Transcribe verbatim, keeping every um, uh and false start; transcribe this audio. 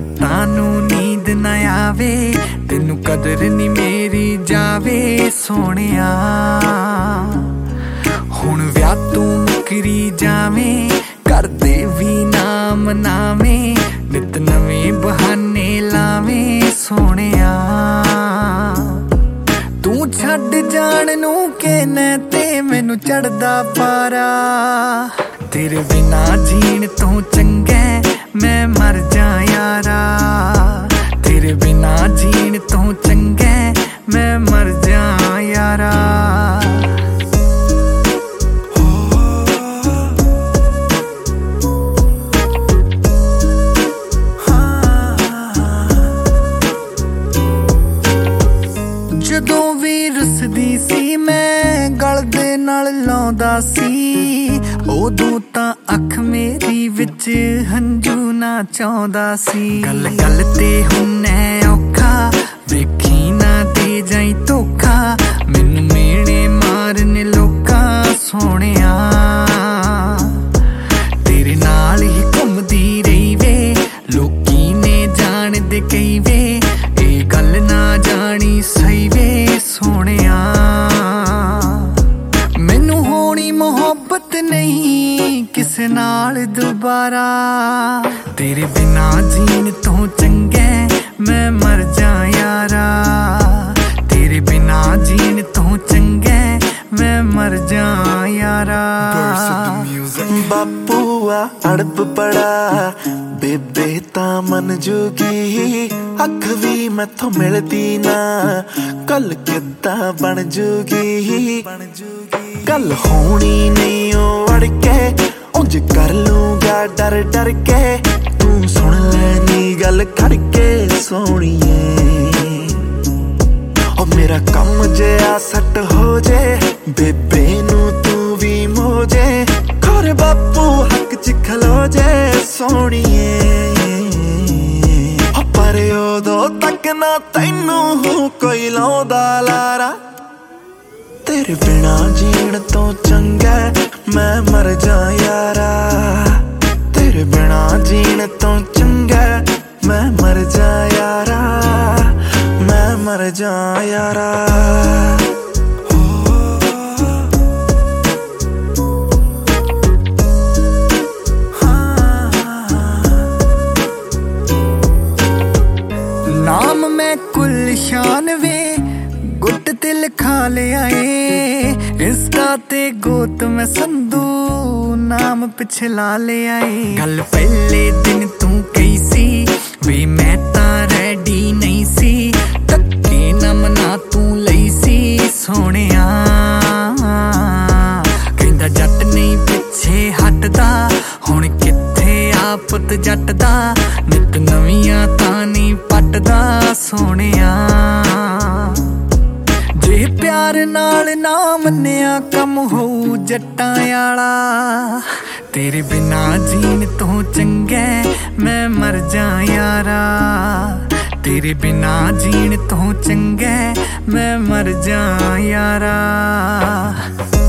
रातां नूं नींद ना आवे, तेनू कदर नी मेरी जावे सोहणिया। हुण विआह तूं मुकरी जावें, करदे भी नाम नावें, नित नवें बहाने लावें सोहणिया। तू छड्ड जाण नूं कहना ते मैनू चढ़दा पारा, तेरे बिना जीण तो चंगा मैं मर जा यारा। तेरे बिना जीण तो चंगा मैं मर जा यारा। ਜਦੋਂ ਵੀ ਰੁੱਸਦੀ ਸੀ ਮੈਂ ਗਲ ਦੇ ਨਾਲ ਲਾਉਂਦਾ ਸੀ, ਉਦੋਂ ਤਾਂ ਅੱਖ ਮੇਰੀ ਵਿੱਚ ਹੰਝੂ ਨਾ ਚਾਹੁੰਦਾ ਸੀ। ਗੱਲ ਗੱਲ ਤੇ ਹੁੰਨੇ ਔਖਾ, ਵੇਖੀ ਨਾ ਦੇ ਜਾਈ ਧੋਖਾ, ਮੈਨੂੰ ਮੇਣੇ ਮਾਰਨ ਲੋਕਾਂ ਸੋਹਣਿਆ। ਤੇਰੇ ਨਾਲ ਹੀ ਘੁੰਮਦੀ ਰਹੀ ਵੇ, ਲੋਕੀ ਨੇ ਜਾਣਦੇ ਕਈ ਵੇ, ਇਹ ਗੱਲ ਨਾ ਜਾਣੀ ਸਹੀ ਵੇ ਸੋਹਣਿਆ। ਮੈਨੂੰ ਹੋਣੀ ਮੁਹੱਬਤ ਨਹੀਂ ਕਿਸੇ ਨਾਲ ਦੁਬਾਰਾ, ਤੇਰੇ ਬਿਨਾ ਜੀਣ ਤੋਂ ਚੰਗਾ ਮੈਂ ਮਰ ਜਾ ਯਾਰਾ। ਤੇਰੇ ਬਿਨਾ ਜੀਣ ਤੋਂ ਚੰਗਾ ਮੈਂ ਮਰ ਜਾ ਯਾਰਾ। ਬਾਪੂਆ ਅੜਪ ਪੜਾ ਬੇਬੇ ਤਾਂ ਮਨ ਜੂਗੀ, ਅੱਖ ਵੀ ਮੈਥੋਂ ਮਿਲਦੀ ਨਾ, ਕੱਲ ਕਿੱਦਾਂ ਬਣ ਜੂਗੀ। ਗੱਲ ਹੋਣੀ ਨਹੀਂ ਉਹ ਅੜ ਕੇ, ਉਂਝ ਕਰ ਲੂੰਗਾ ਡਰ ਡਰ ਕੇ, ਤੂੰ ਸੁਣ ਲੈਣੀ ਗੱਲ ਕਰਕੇ ਸੋਹਣੀਏ। ਉਹ ਮੇਰਾ ਕੰਮ ਜਿਹਾ ਸੱਟ ਹੋ ਜੇ, ਬੇਬੇ ਨੂੰ ਤੂੰ ਵੀ ਮੋਜੇ, ਖੋਰੇ ਬਾਪੂ ਹੱਕ ਚ ਖਲੋ ਜੇ ਸੋਹਣੀਏ। ਪਰ ਉਦੋਂ ਤੱਕ ਨਾ ਤੈਨੂੰ ਕੋਈ ਲਾਉਂਦਾ ਲਾਰਾ, ਤੇਰੇ ਬਿਨਾ ਜੀਣ ਤੋਂ ਚੰਗਾ ਮੈਂ ਮਰ ਜਾ ਯਾਰਾ। ਤੇਰੇ ਬਿਨਾ ਜੀਣ ਤੋਂ ਚੰਗਾ ਮੈਂ ਮਰ ਜਾ ਯਾਰਾ, ਮੈਂ ਮਰ ਜਾ ਯਾਰਾ। नाम मैं गुलशान वे गुट ते लिखा लिया ए, इंस्टा ते गोत मैं संधू नाम पिछे ला लिया ए। गल पहले दिन तू कही सी वे मैं तां रेडी नहीं सी, धक्के ना मना तू लई सी सोहणिया। कहंदा जट नहीं पिछे हटदा, हुण किथे आ पुत जट दा, नित नवियां तां नहीं पटदा सोहणिया। जे प्यार नाल ना मन्निया कम होऊ जट्टां आला, तेरे बिना जीण तो चंगा मैं मर जा यारा। तेरे बिना जीण तो चंगा मैं मर जा यारा।